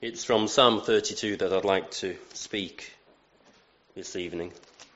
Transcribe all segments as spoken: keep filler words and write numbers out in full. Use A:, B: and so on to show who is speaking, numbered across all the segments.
A: It's from Psalm thirty-two that I'd like to speak this evening.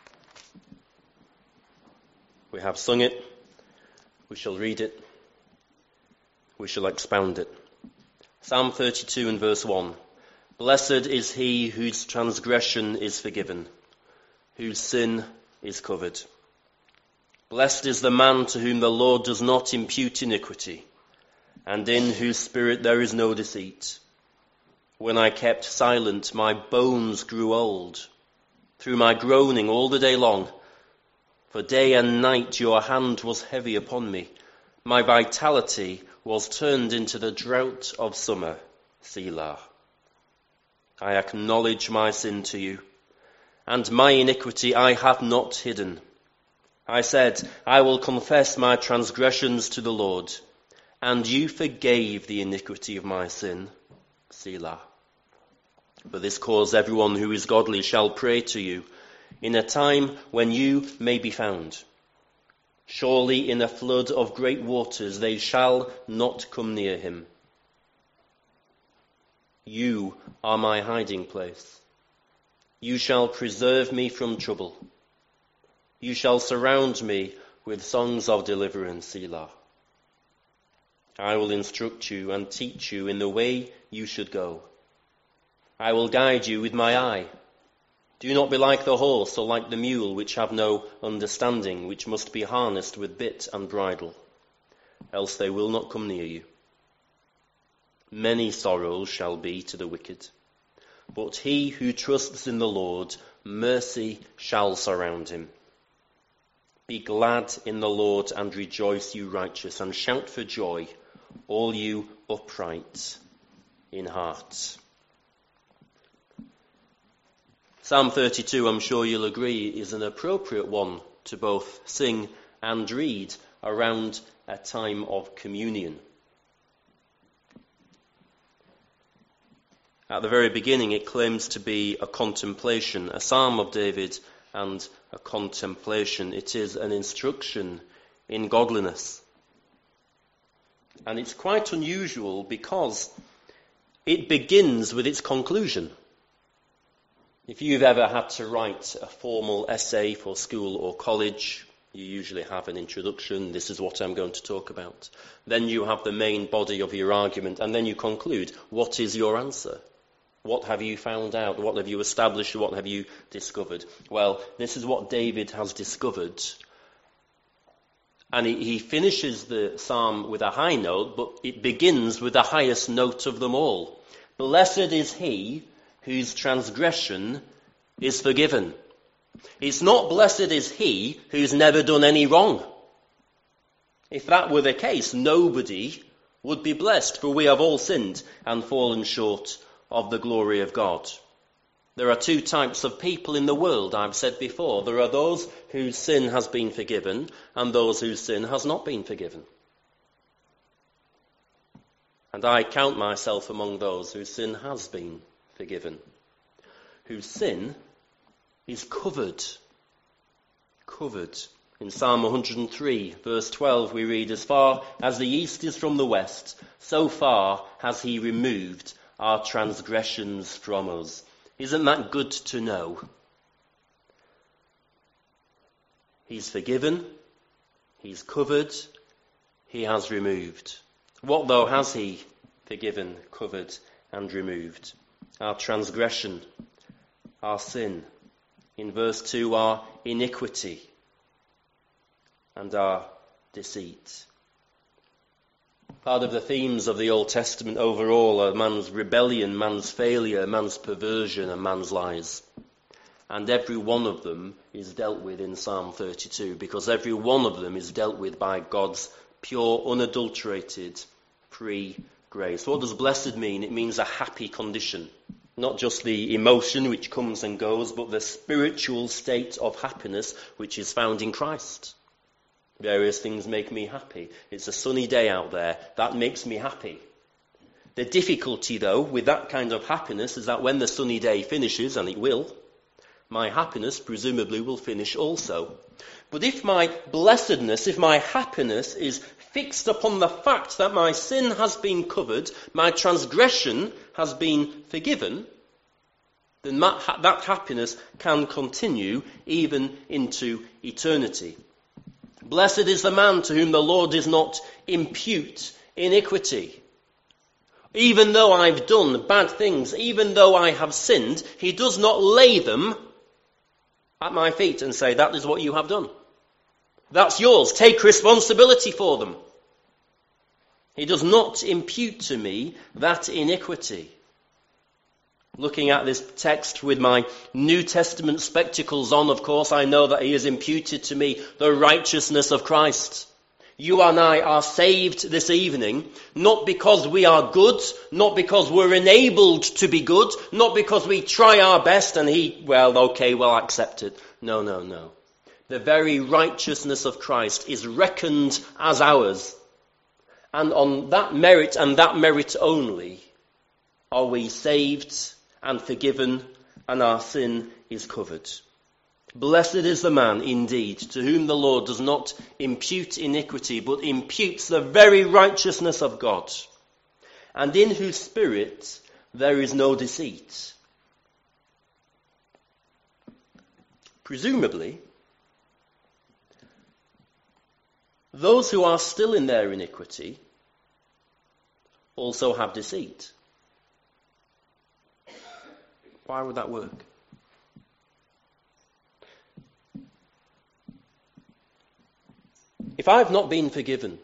A: We have sung it, we shall read it, we shall expound it. Psalm thirty-two and verse one. Blessed is he whose transgression is forgiven, whose sin is covered. Blessed is the man to whom the Lord does not impute iniquity, and in whose spirit there is no deceit. When I kept silent, my bones grew old, through my groaning all the day long. For day and night your hand was heavy upon me. My vitality was turned into the drought of summer. Selah. I acknowledge my sin to you, and my iniquity I have not hidden. I said, I will confess my transgressions to the Lord, and you forgave the iniquity of my sin. Selah. For this cause everyone who is godly shall pray to you in a time when you may be found. Surely in a flood of great waters they shall not come near him. You are my hiding place. You shall preserve me from trouble. You shall surround me with songs of deliverance, Selah. I will instruct you and teach you in the way you should go. I will guide you with my eye. Do not be like the horse or like the mule, which have no understanding, which must be harnessed with bit and bridle, else they will not come near you. Many sorrows shall be to the wicked, but he who trusts in the Lord, mercy shall surround him. Be glad in the Lord and rejoice, you righteous, and shout for joy, all you upright in heart. Psalm thirty-two, I'm sure you'll agree, is an appropriate one to both sing and read around a time of communion. At the very beginning, it claims to be a contemplation, a psalm of David and a contemplation. It is an instruction in godliness. And it's quite unusual because it begins with its conclusion. If you've ever had to write a formal essay for school or college, you usually have an introduction. This is what I'm going to talk about. Then you have the main body of your argument, and then you conclude. What is your answer? What have you found out? What have you established? What have you discovered? Well, this is what David has discovered. And he, he finishes the psalm with a high note, but it begins with the highest note of them all. Blessed is he whose transgression is forgiven. It's not blessed is he who's never done any wrong. If that were the case, nobody would be blessed, for we have all sinned and fallen short of the glory of God. There are two types of people in the world, I've said before. There are those whose sin has been forgiven and those whose sin has not been forgiven. And I count myself among those whose sin has been forgiven, whose sin is covered. Covered. In Psalm one hundred three, verse twelve, we read, as far as the east is from the west, so far has he removed our transgressions from us. Isn't that good to know? He's forgiven, he's covered, he has removed. What though has he forgiven, covered, and removed? Our transgression, our sin. In verse two, our iniquity and our deceit. Part of the themes of the Old Testament overall are man's rebellion, man's failure, man's perversion, and man's lies. And every one of them is dealt with in Psalm thirty-two, because every one of them is dealt with by God's pure, unadulterated, free grace. What does blessed mean? It means a happy condition. Not just the emotion which comes and goes, but the spiritual state of happiness which is found in Christ. Various things make me happy. It's a sunny day out there. That makes me happy. The difficulty, though, with that kind of happiness is that when the sunny day finishes, and it will, my happiness presumably will finish also. But if my blessedness, if my happiness is fixed upon the fact that my sin has been covered, my transgression has been forgiven, then that, that happiness can continue even into eternity. Blessed is the man to whom the Lord does not impute iniquity. Even though I've done bad things, even though I have sinned, he does not lay them at my feet and say, that is what you have done. That's yours. Take responsibility for them. He does not impute to me that iniquity. Looking at this text with my New Testament spectacles on, of course, I know that he has imputed to me the righteousness of Christ. You and I are saved this evening, not because we are good, not because we're enabled to be good, not because we try our best and he, well, okay, well, accept it. No, no, no. The very righteousness of Christ is reckoned as ours. And on that merit and that merit only are we saved and forgiven, and our sin is covered. Blessed is the man indeed to whom the Lord does not impute iniquity, but imputes the very righteousness of God, and in whose spirit there is no deceit. Presumably, those who are still in their iniquity also have deceit. Why would that work? If I've not been forgiven,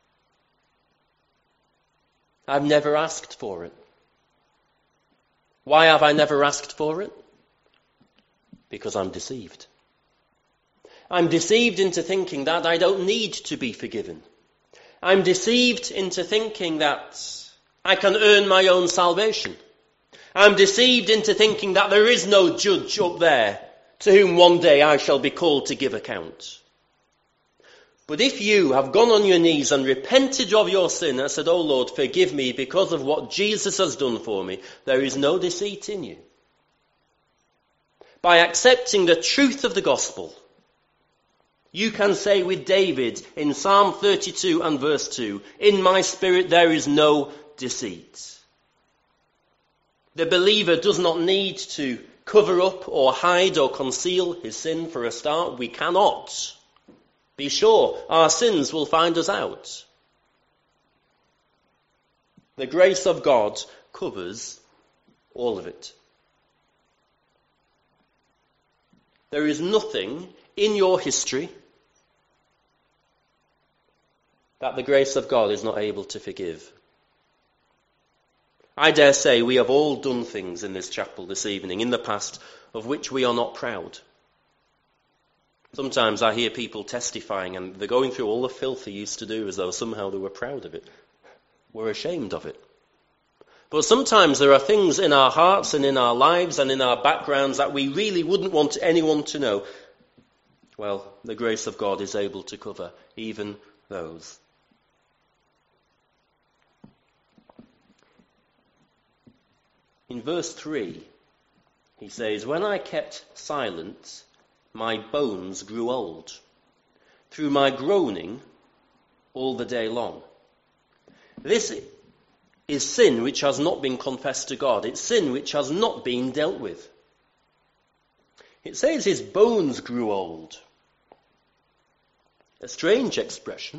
A: I've never asked for it. Why have I never asked for it? Because I'm deceived. I'm deceived into thinking that I don't need to be forgiven. I'm deceived into thinking that I can earn my own salvation. I'm deceived into thinking that there is no judge up there to whom one day I shall be called to give account. But if you have gone on your knees and repented of your sin and said, "Oh Lord, forgive me because of what Jesus has done for me," there is no deceit in you. By accepting the truth of the gospel, you can say with David in Psalm thirty-two and verse two, "In my spirit there is no deceit." The believer does not need to cover up or hide or conceal his sin for a start. We cannot. Be sure our sins will find us out. The grace of God covers all of it. There is nothing in your history that the grace of God is not able to forgive. I dare say we have all done things in this chapel this evening in the past of which we are not proud. Sometimes I hear people testifying and they're going through all the filth they used to do as though somehow they were proud of it. We're ashamed of it. But sometimes there are things in our hearts and in our lives and in our backgrounds that we really wouldn't want anyone to know. Well, the grace of God is able to cover even those. In verse three, he says, "When I kept silent, my bones grew old, through my groaning all the day long." This is sin which has not been confessed to God. It's sin which has not been dealt with. It says his bones grew old. A strange expression.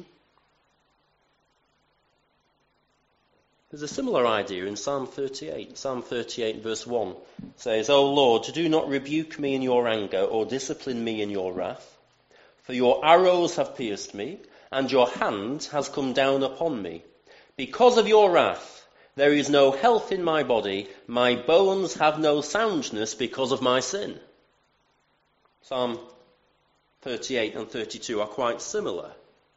A: There's a similar idea in Psalm thirty-eight. Psalm thirty-eight verse one says, "O Lord, do not rebuke me in your anger or discipline me in your wrath. For your arrows have pierced me, and your hand has come down upon me. Because of your wrath, there is no health in my body. My bones have no soundness because of my sin." Psalm thirty-eight and thirty-two are quite similar.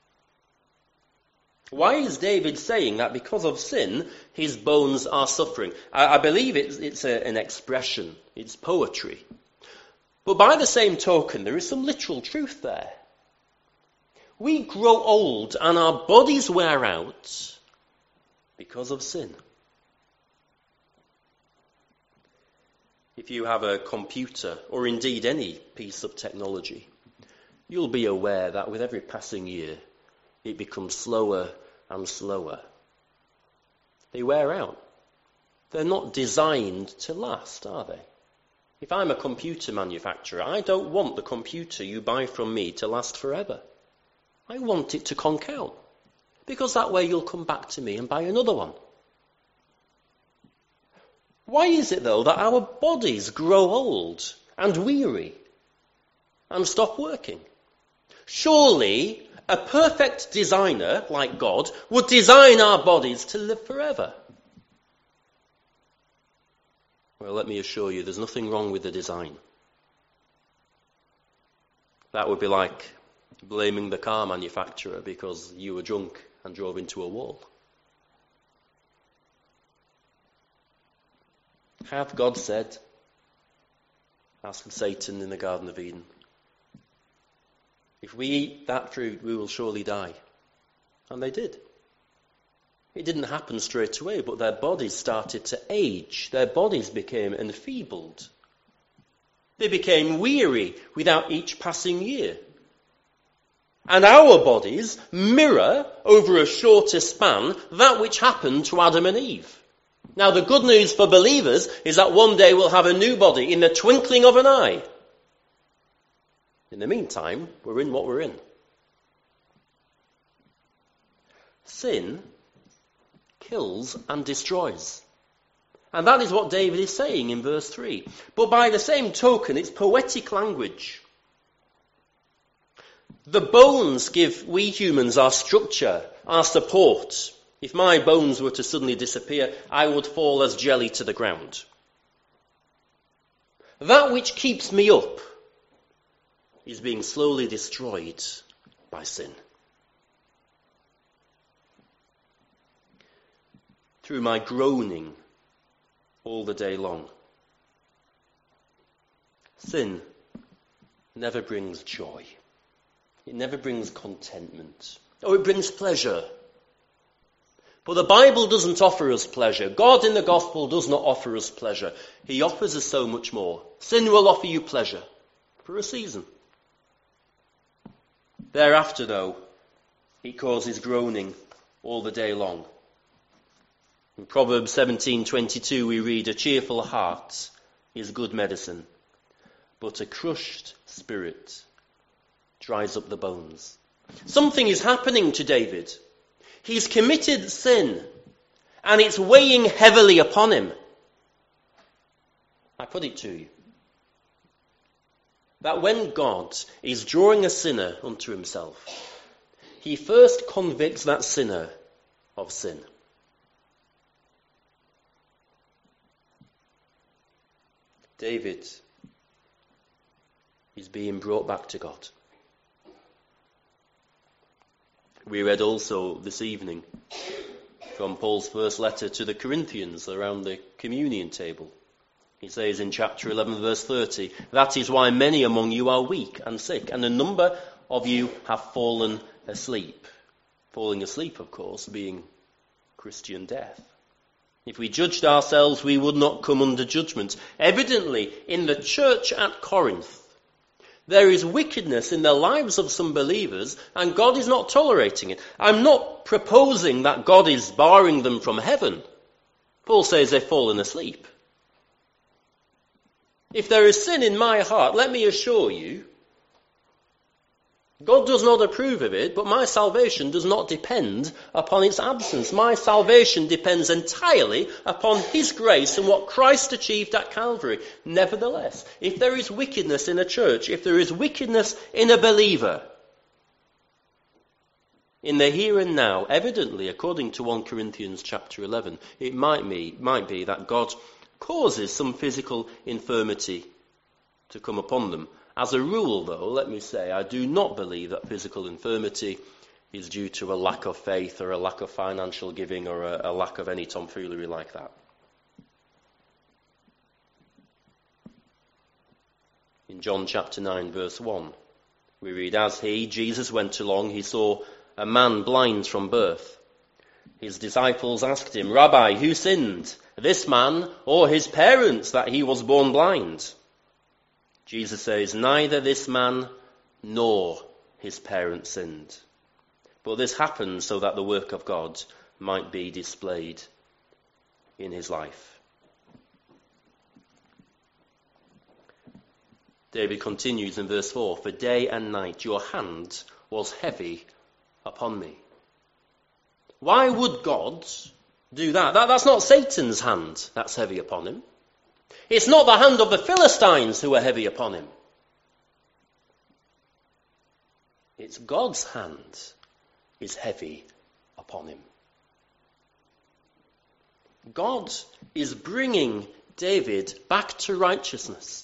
A: Why is David saying that because of sin, his bones are suffering? I, I believe it's, it's a, an expression. It's poetry. But by the same token, there is some literal truth there. We grow old and our bodies wear out because of sin. if you have a computer, or indeed any piece of technology, you'll be aware that with every passing year, it becomes slower and slower. They wear out. They're not designed to last, are they? If I'm a computer manufacturer, I don't want the computer you buy from me to last forever. I want it to conk out, because that way you'll come back to me and buy another one. Why is it, though, that our bodies grow old and weary and stop working? Surely a perfect designer, like God, would design our bodies to live forever. Well, let me assure you, there's nothing wrong with the design. That would be like blaming the car manufacturer because you were drunk and drove into a wall. Hath God said? Asked Satan in the Garden of Eden. If we eat that fruit, we will surely die. And they did. It didn't happen straight away, but their bodies started to age. Their bodies became enfeebled. They became weary without each passing year. And our bodies mirror, over a shorter span, that which happened to Adam and Eve. Now, the good news for believers is that one day we'll have a new body in the twinkling of an eye. In the meantime, we're in what we're in. Sin kills and destroys. And that is what David is saying in verse three. But by the same token, it's poetic language. The bones give we humans our structure, our support. If my bones were to suddenly disappear, I would fall as jelly to the ground. That which keeps me up is being slowly destroyed by sin. Through my groaning all the day long. Sin never brings joy. It never brings contentment. Oh, it brings pleasure. But the Bible doesn't offer us pleasure. God in the gospel does not offer us pleasure. He offers us so much more. Sin will offer you pleasure for a season. Thereafter, though, it causes groaning all the day long. In Proverbs seventeen twenty-two we read, "A cheerful heart is good medicine, but a crushed spirit dries up the bones." Something is happening to David. He's committed sin, and it's weighing heavily upon him. I put it to you, that when God is drawing a sinner unto himself, he first convicts that sinner of sin. David is being brought back to God. We read also this evening from Paul's first letter to the Corinthians around the communion table. He says in chapter eleven, verse thirty, "That is why many among you are weak and sick, and a number of you have fallen asleep." Falling asleep, of course, being Christian death. If we judged ourselves, we would not come under judgment. Evidently, in the church at Corinth, there is wickedness in the lives of some believers, and God is not tolerating it. I'm not proposing that God is barring them from heaven. Paul says they've fallen asleep. If there is sin in my heart, let me assure you, God does not approve of it, but my salvation does not depend upon its absence. My salvation depends entirely upon his grace and what Christ achieved at Calvary. Nevertheless, if there is wickedness in a church, if there is wickedness in a believer, in the here and now, evidently, according to First Corinthians chapter eleven, it might be, might be that God causes some physical infirmity to come upon them. As a rule, though, let me say, I do not believe that physical infirmity is due to a lack of faith or a lack of financial giving or a, a lack of any tomfoolery like that. In John chapter nine, verse one, we read, "As he, Jesus, went along, he saw a man blind from birth. His disciples asked him, "Rabbi, who sinned, this man or his parents, that he was born blind?" Jesus says, "Neither this man nor his parents sinned. But this happened so that the work of God might be displayed in his life." David continues in verse four, "For day and night your hand was heavy upon me." Why would God do that? that? That's not Satan's hand that's heavy upon him. It's not the hand of the Philistines who are heavy upon him. It's God's hand is heavy upon him. God is bringing David back to righteousness.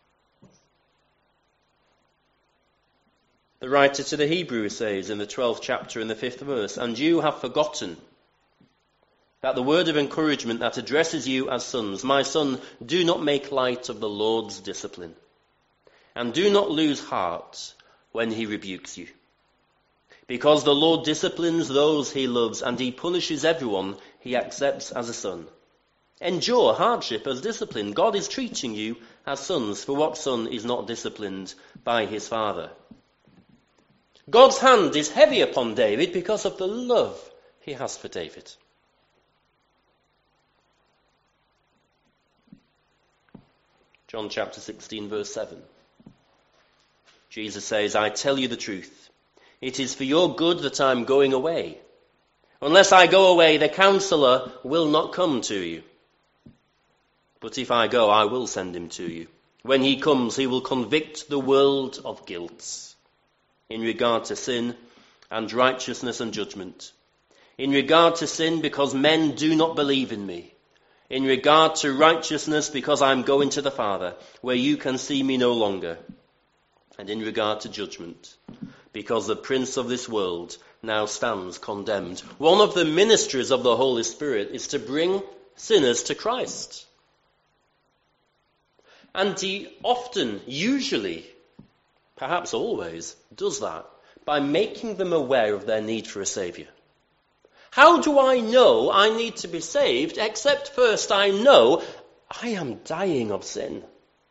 A: The writer to the Hebrews says in the twelfth chapter in the fifth verse, "And you have forgotten that the word of encouragement that addresses you as sons, my son, do not make light of the Lord's discipline, and do not lose heart when he rebukes you. Because the Lord disciplines those he loves, and he punishes everyone he accepts as a son. Endure hardship as discipline. God is treating you as sons, for what son is not disciplined by his father?" God's hand is heavy upon David because of the love he has for David. John chapter sixteen, verse seven. Jesus says, "I tell you the truth. It is for your good that I am going away. Unless I go away, the Counselor will not come to you. But if I go, I will send him to you. When he comes, he will convict the world of guilt in regard to sin and righteousness and judgment. In regard to sin, because men do not believe in me. In regard to righteousness, because I am going to the Father, where you can see me no longer. And in regard to judgment, because the prince of this world now stands condemned." One of the ministries of the Holy Spirit is to bring sinners to Christ. And he often, usually, perhaps always, does that by making them aware of their need for a Saviour. How do I know I need to be saved, except first I know I am dying of sin?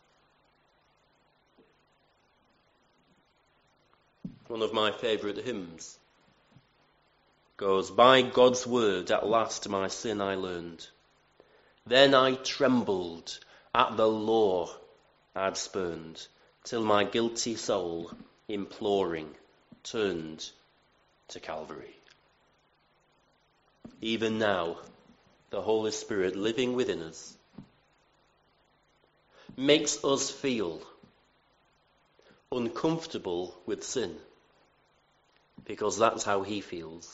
A: One of my favourite hymns goes, "By God's word at last my sin I learned. Then I trembled at the law I'd spurned, till my guilty soul, imploring, turned to Calvary." Even now, the Holy Spirit living within us makes us feel uncomfortable with sin, because that's how he feels.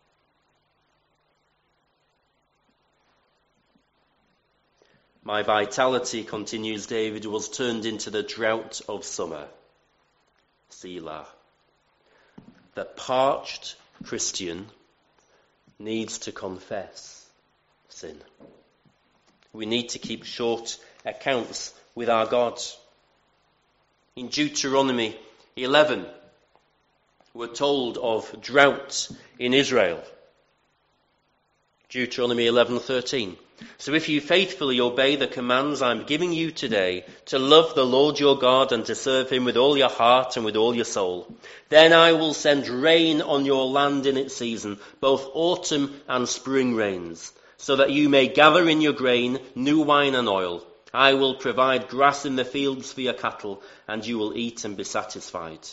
A: "My vitality," continues David, "was turned into the drought of summer." Selah. The parched Christian needs to confess sin. We need to keep short accounts with our God. In Deuteronomy eleven, we're told of drought in Israel. Deuteronomy eleven thirteen. "So if you faithfully obey the commands I'm giving you today, to love the Lord your God and to serve him with all your heart and with all your soul, then I will send rain on your land in its season, both autumn and spring rains, so that you may gather in your grain, new wine and oil. I will provide grass in the fields for your cattle, and you will eat and be satisfied."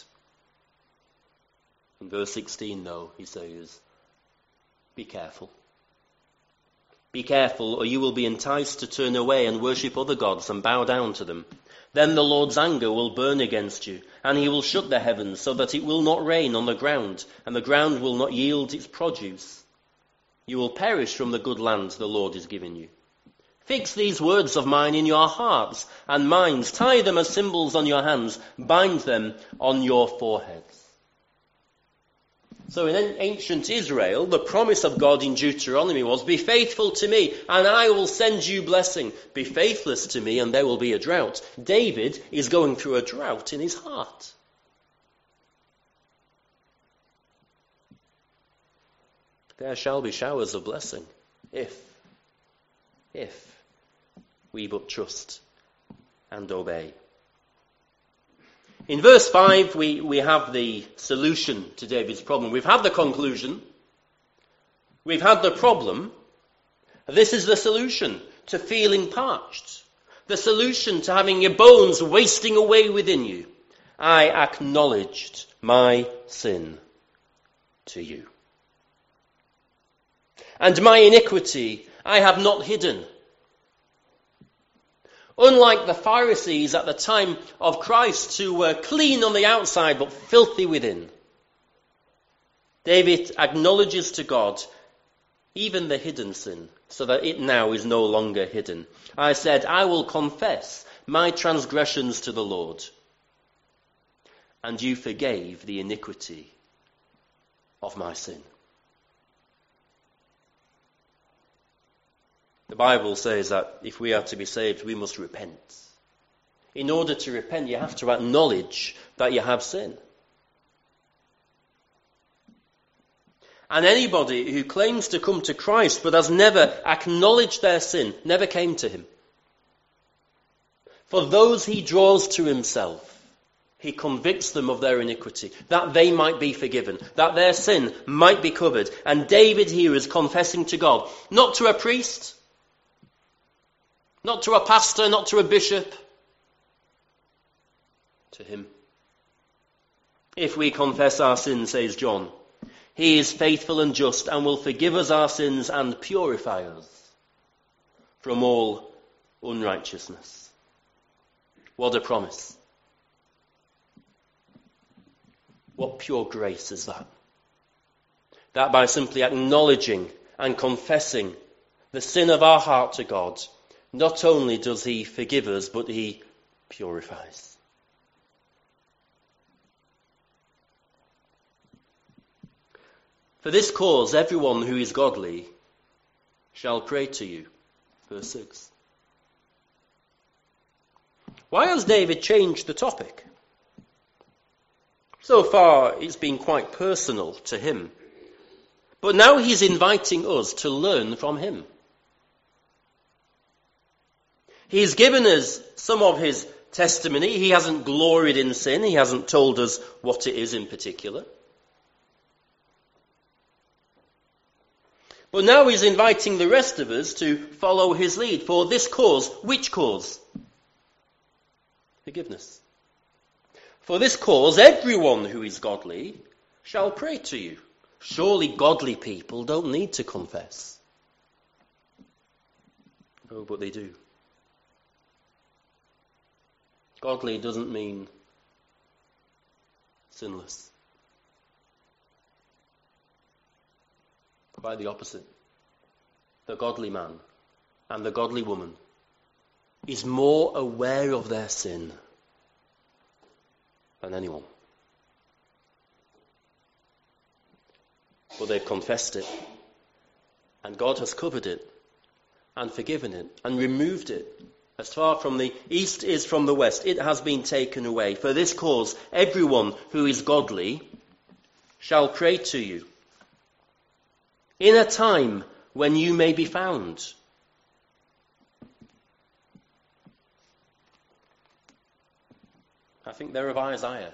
A: In verse sixteen, though, he says, "Be careful. Be careful, or you will be enticed to turn away and worship other gods and bow down to them. Then the Lord's anger will burn against you, and he will shut the heavens so that it will not rain on the ground, and the ground will not yield its produce. You will perish from the good land the Lord is giving you. Fix these words of mine in your hearts and minds. Tie them as symbols on your hands. Bind them on your foreheads." So in ancient Israel, the promise of God in Deuteronomy was, "Be faithful to me, and I will send you blessing. Be faithless to me, and there will be a drought." David is going through a drought in his heart. there shall be showers of blessing, if, if we but trust and obey. In verse five, we, we have the solution to David's problem. We've had the conclusion. We've had the problem. This is the solution to feeling parched. The solution to having your bones wasting away within you. I acknowledged my sin to you. And my iniquity I have not hidden. Unlike the Pharisees at the time of Christ, who were clean on the outside but filthy within, David acknowledges to God even the hidden sin, so that it now is no longer hidden. I said, I will confess my transgressions to the Lord, and you forgave the iniquity of my sin. The Bible says that if we are to be saved, we must repent. In order to repent, you have to acknowledge that you have sin. And anybody who claims to come to Christ but has never acknowledged their sin, never came to him. For those he draws to himself, he convicts them of their iniquity, that they might be forgiven, that their sin might be covered. And David here is confessing to God, not to a priest, not to a pastor, not to a bishop, to him. If we confess our sins, says John, he is faithful and just and will forgive us our sins and purify us from all unrighteousness. What a promise. What pure grace is that? That by simply acknowledging and confessing the sin of our heart to God, not only does he forgive us, but he purifies. For this cause, everyone who is godly shall pray to you. Verse six. Why has David changed the topic? So far, it's been quite personal to him. But now he's inviting us to learn from him. He's given us some of his testimony. He hasn't gloried in sin. He hasn't told us what it is in particular. But now he's inviting the rest of us to follow his lead. For this cause, which cause? Forgiveness. For this cause, everyone who is godly shall pray to you. Surely godly people don't need to confess. Oh, but they do. Godly doesn't mean sinless. Quite the opposite. The godly man and the godly woman is more aware of their sin than anyone. But they've confessed it, and God has covered it and forgiven it and removed it. As far from the east is from the west, it has been taken away. For this cause, everyone who is godly shall pray to you in a time when you may be found. I think they're of Isaiah.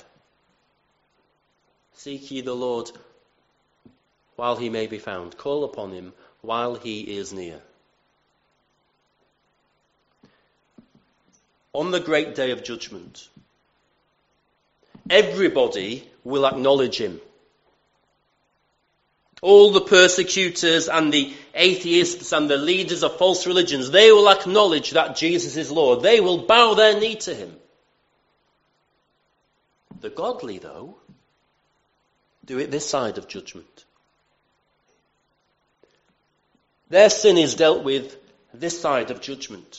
A: Seek ye the Lord while he may be found. Call upon him while he is near. On the great day of judgment, everybody will acknowledge him. All the persecutors and the atheists and the leaders of false religions, they will acknowledge that Jesus is Lord. They will bow their knee to him. The godly, though, do it this side of judgment. Their sin is dealt with this side of judgment.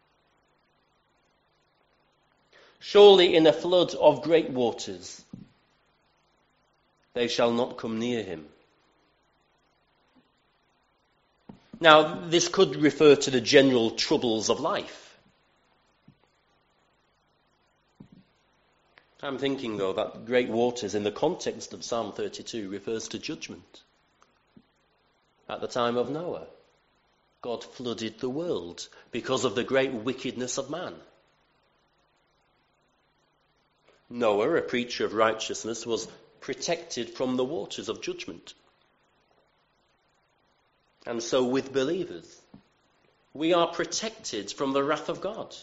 A: Surely in a flood of great waters they shall not come near him. Now, this could refer to the general troubles of life. I'm thinking, though, that great waters in the context of Psalm thirty-two refers to judgment. At the time of Noah, God flooded the world because of the great wickedness of man. Noah, a preacher of righteousness, was protected from the waters of judgment. And so with believers, we are protected from the wrath of God.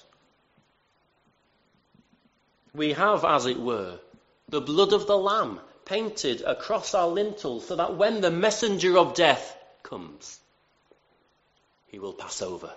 A: We have, as it were, the blood of the Lamb painted across our lintel so that when the messenger of death comes, he will pass over.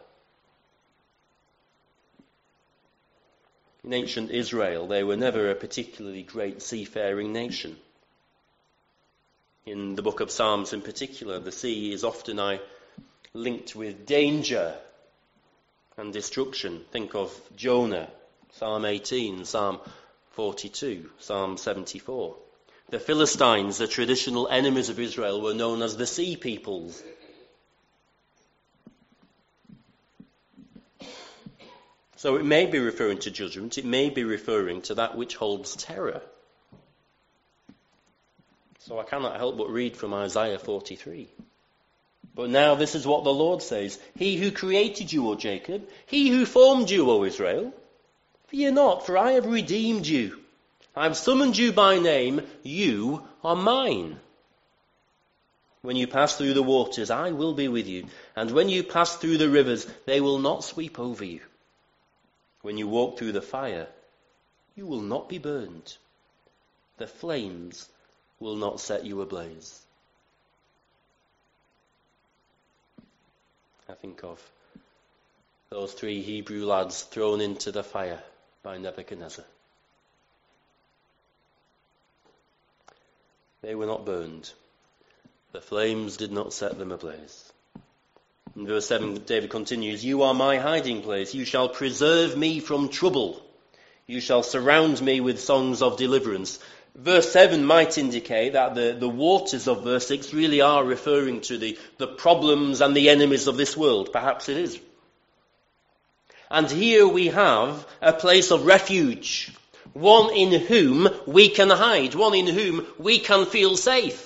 A: In ancient Israel, they were never a particularly great seafaring nation. In the book of Psalms in particular, the sea is often I, linked with danger and destruction. Think of Jonah, Psalm eighteen, Psalm forty-two, Psalm seventy-four. The Philistines, the traditional enemies of Israel, were known as the sea peoples. So it may be referring to judgment, it may be referring to that which holds terror. So I cannot help but read from Isaiah forty-three. But now this is what the Lord says. He who created you, O Jacob, he who formed you, O Israel, fear not, for I have redeemed you. I have summoned you by name, you are mine. When you pass through the waters, I will be with you. And when you pass through the rivers, they will not sweep over you. When you walk through the fire, you will not be burned. The flames will not set you ablaze. I think of those three Hebrew lads thrown into the fire by Nebuchadnezzar. They were not burned. The flames did not set them ablaze. In verse seven, David continues, you are my hiding place. You shall preserve me from trouble. You shall surround me with songs of deliverance. Verse seven might indicate that the, the waters of verse six really are referring to the, the problems and the enemies of this world. Perhaps it is. And here we have a place of refuge. One in whom we can hide. One in whom we can feel safe.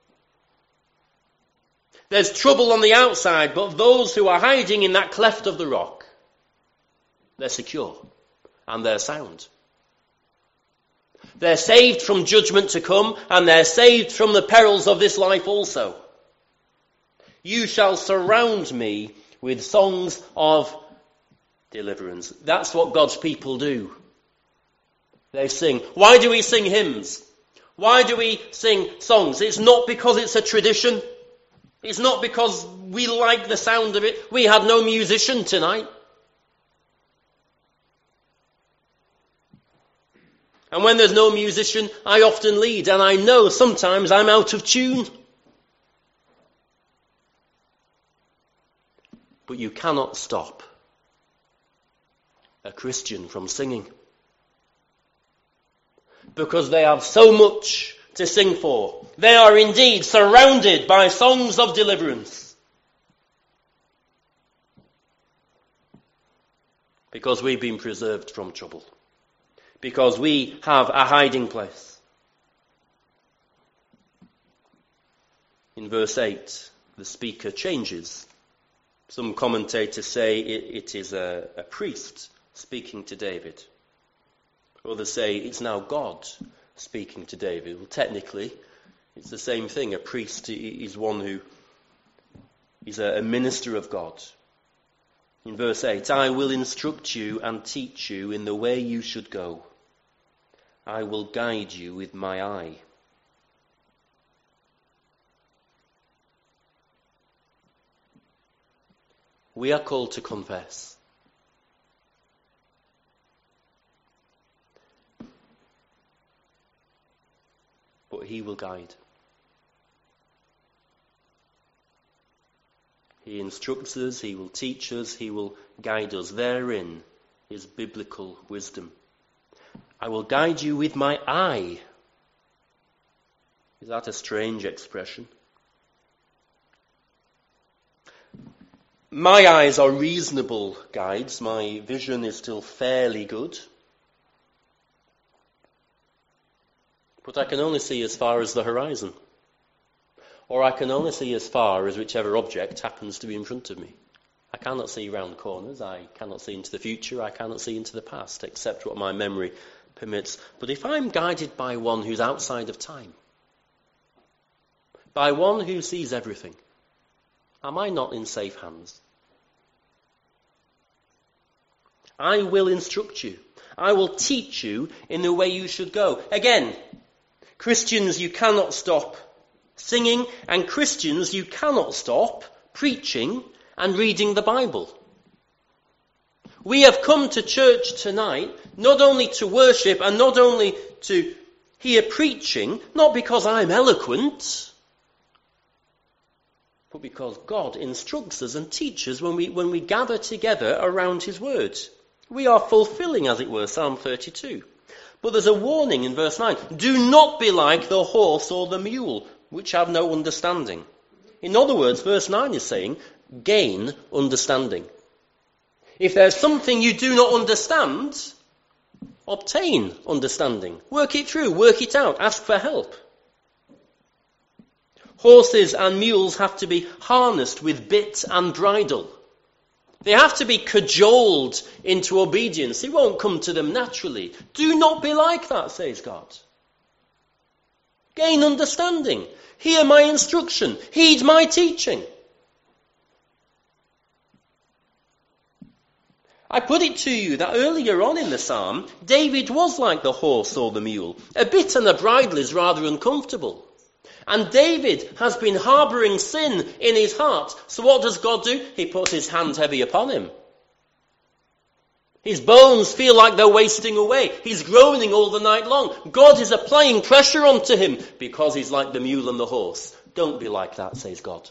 A: There's trouble on the outside, but those who are hiding in that cleft of the rock, they're secure and they're sound. They're saved from judgment to come, and they're saved from the perils of this life also. You shall surround me with songs of deliverance. That's what God's people do. They sing. Why do we sing hymns? Why do we sing songs? It's not because it's a tradition. It's not because we like the sound of it. We had no musician tonight. And when there's no musician, I often lead, and I know sometimes I'm out of tune. But you cannot stop a Christian from singing. Because they have so much to sing for. They are indeed surrounded by songs of deliverance. Because we've been preserved from trouble. Because we have a hiding place. In verse eight, the speaker changes. Some commentators say it, it is a, a priest speaking to David. Others say it's now God speaking to David. Well, technically, it's the same thing. A priest is one who is a minister of God. In verse eight, I will instruct you and teach you in the way you should go. I will guide you with my eye. We are called to confess. But he will guide. He instructs us, he will teach us, he will guide us. Therein is biblical wisdom. I will guide you with my eye. Is that a strange expression? My eyes are reasonable guides. My vision is still fairly good. But I can only see as far as the horizon. or I can only see as far as whichever object happens to be in front of me. I cannot see round corners, I cannot see into the future, I cannot see into the past, except what my memory permits. But if I'm guided by one who's outside of time, by one who sees everything, am I not in safe hands? I will instruct you. I will teach you in the way you should go. Again, Christians, you cannot stop singing, and Christians, you cannot stop preaching and reading the Bible. We have come to church tonight not only to worship and not only to hear preaching, not because I'm eloquent, but because God instructs us and teaches when we, when we gather together around his word. We are fulfilling, as it were, Psalm thirty-two. But there's a warning in verse nine. Do not be like the horse or the mule, which have no understanding. In other words, verse nine is saying, gain understanding. If there's something you do not understand, obtain understanding. Work it through, work it out, ask for help. Horses and mules have to be harnessed with bit and bridle. They have to be cajoled into obedience. It won't come to them naturally. Do not be like that, says God. Gain understanding. Hear my instruction. Heed my teaching. I put it to you that earlier on in the psalm, David was like the horse or the mule. A bit and a bridle is rather uncomfortable. And David has been harbouring sin in his heart. So what does God do? He puts his hand heavy upon him. His bones feel like they're wasting away. He's groaning all the night long. God is applying pressure onto him because he's like the mule and the horse. Don't be like that, says God.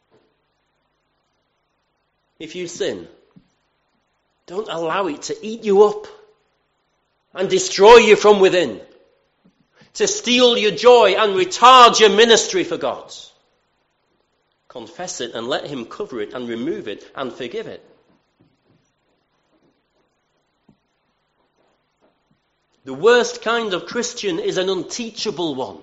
A: If you sin, don't allow it to eat you up and destroy you from within, to steal your joy and retard your ministry for God. Confess it and let him cover it and remove it and forgive it. The worst kind of Christian is an unteachable one.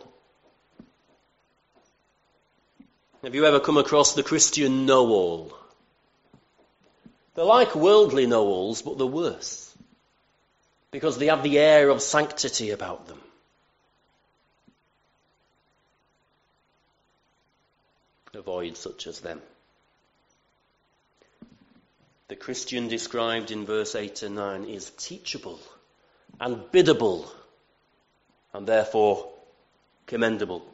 A: Have you ever come across the Christian know-all? They're like worldly know-alls, but they're worse, because they have the air of sanctity about them. Avoid such as them. The Christian described in verse eight and nine is teachable and biddable and therefore commendable.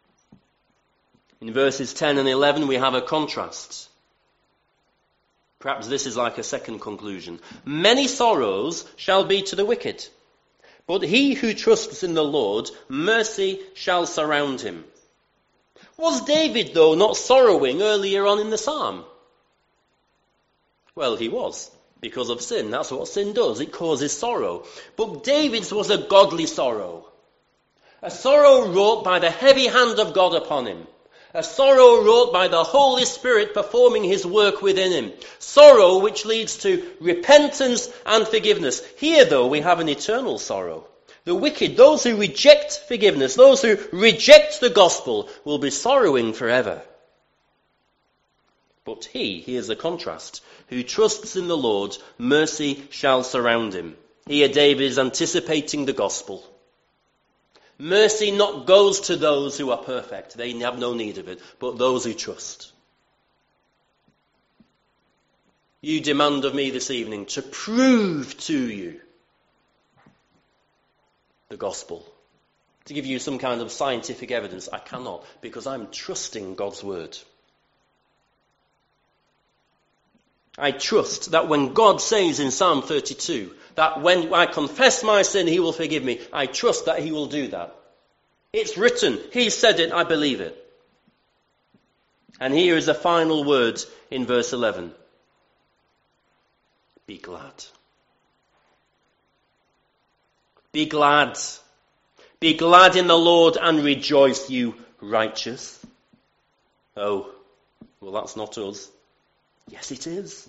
A: In verses ten and eleven we have a contrast. Perhaps this is like a second conclusion. Many sorrows shall be to the wicked, but he who trusts in the Lord, mercy shall surround him. Was David, though, not sorrowing earlier on in the psalm? Well, he was, because of sin. That's what sin does. It causes sorrow. But David's was a godly sorrow. A sorrow wrought by the heavy hand of God upon him. A sorrow wrought by the Holy Spirit performing his work within him. Sorrow which leads to repentance and forgiveness. Here, though, we have an eternal sorrow. The wicked, those who reject forgiveness, those who reject the gospel, will be sorrowing forever. But he, here's the contrast, who trusts in the Lord, mercy shall surround him. Here David is anticipating the gospel. Mercy not goes to those who are perfect, they have no need of it, but those who trust. You demand of me this evening to prove to you the gospel, to give you some kind of scientific evidence. I cannot, because I'm trusting God's word. I trust that when God says in Psalm thirty-two that when I confess my sin he will forgive me, I trust that he will do that. It's written, he said it, I believe it. And here is a final word in verse eleven. Be glad. Be glad. Be glad in the Lord and rejoice, you righteous. Oh, well, that's not us. Yes, it is.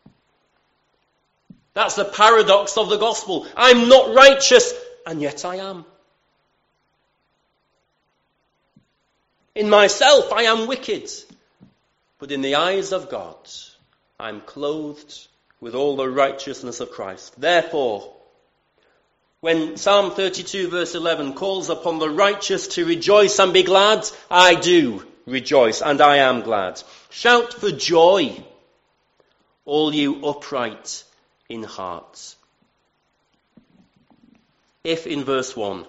A: That's the paradox of the gospel. I'm not righteous, and yet I am. In myself I am wicked, but in the eyes of God I am clothed with all the righteousness of Christ. Therefore, when Psalm thirty-two verse eleven calls upon the righteous to rejoice and be glad, I do rejoice and I am glad. Shout for joy, all you upright in heart. If in verse one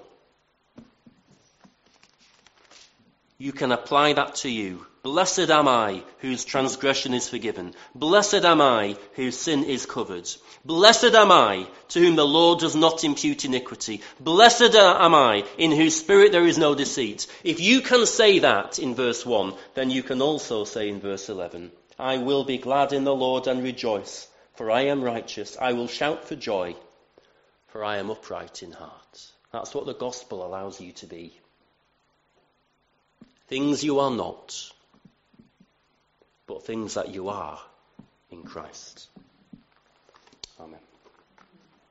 A: you can apply that to you, blessed am I whose transgression is forgiven. Blessed am I whose sin is covered. Blessed am I to whom the Lord does not impute iniquity. Blessed am I in whose spirit there is no deceit. If you can say that in verse one, then you can also say in verse eleven, I will be glad in the Lord and rejoice, for I am righteous. I will shout for joy, for I am upright in heart. That's what the gospel allows you to be. Things you are not, but things that you are in Christ. Amen.